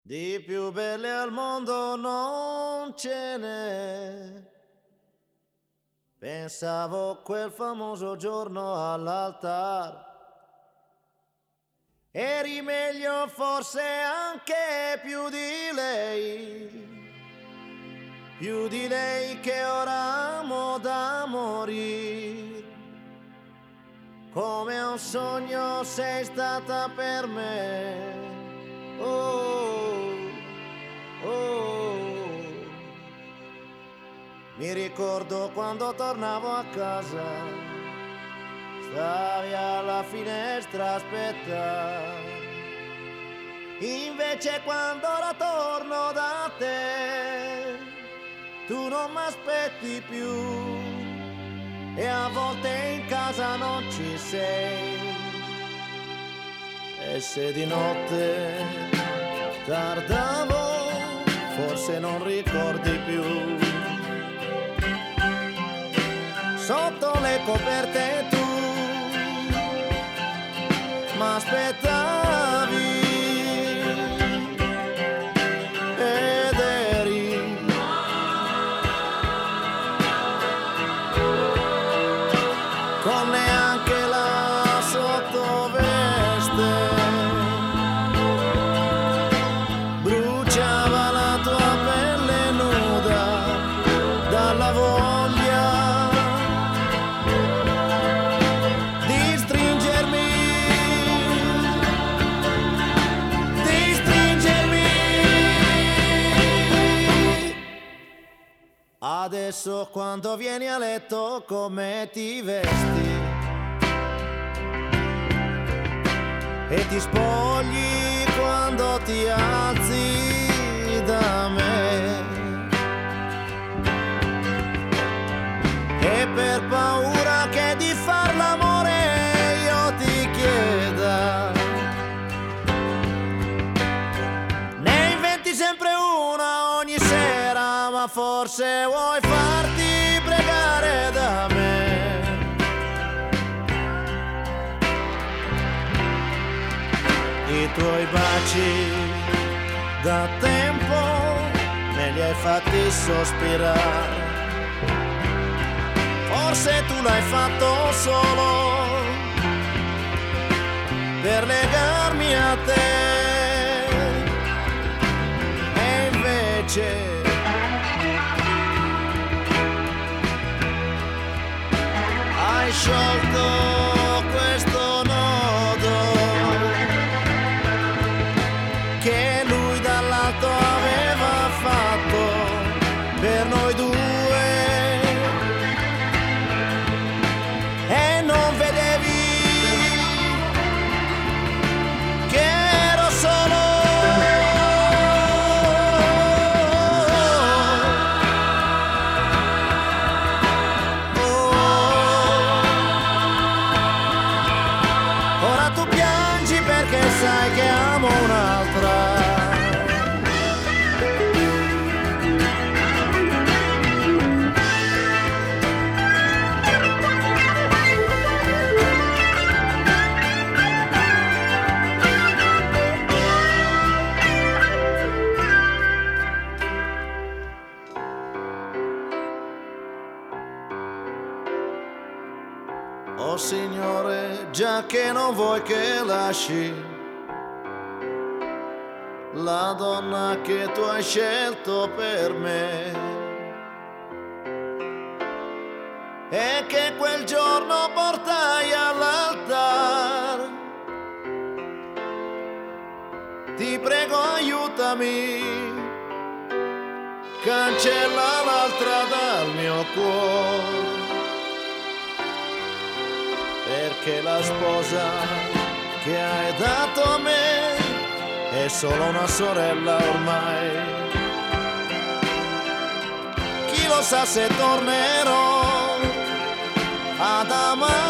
Di più belle al mondo non ce n'è. Pensavo quel famoso giorno all'altare. Eri meglio forse anche più di lei che ora amo da morire. Come un sogno sei stata per me. Oh, oh. Mi ricordo quando tornavo a casa, stavi alla finestra a aspettare. Invece quando ora torno da te, tu non m'aspetti più. E a volte in casa non ci sei. E se di notte tardavo, forse non ricordi più. Sotto le coperte tu m'aspettavi ed eri con neanche la sottoveste, bruciava la tua pelle nuda dalla voglia di stringermi, di stringermi. Adesso quando vieni a letto come ti vesti e ti spogli quando ti alzi da me, e per paura che di far l'amore io ti chieda, ne inventi sempre una ogni sera, ma forse vuoi farti pregare da me. I tuoi baci da tempo me li hai fatti sospirare. Forse tu l'hai fatto solo per legarmi a te. E invece hai sciolto questo nodo che lui dall'alto aveva fatto per noi due, e non vedevi che ero solo ora tu piangi perché sai che amo un'altra. Oh Signore, già che non vuoi che lasci la donna che tu hai scelto per me, e che quel giorno portai all'altare, ti prego aiutami, cancella l'altra dal mio cuore, perché la sposa che hai dato a me è solo una sorella ormai. Chi lo sa se tornerò ad amare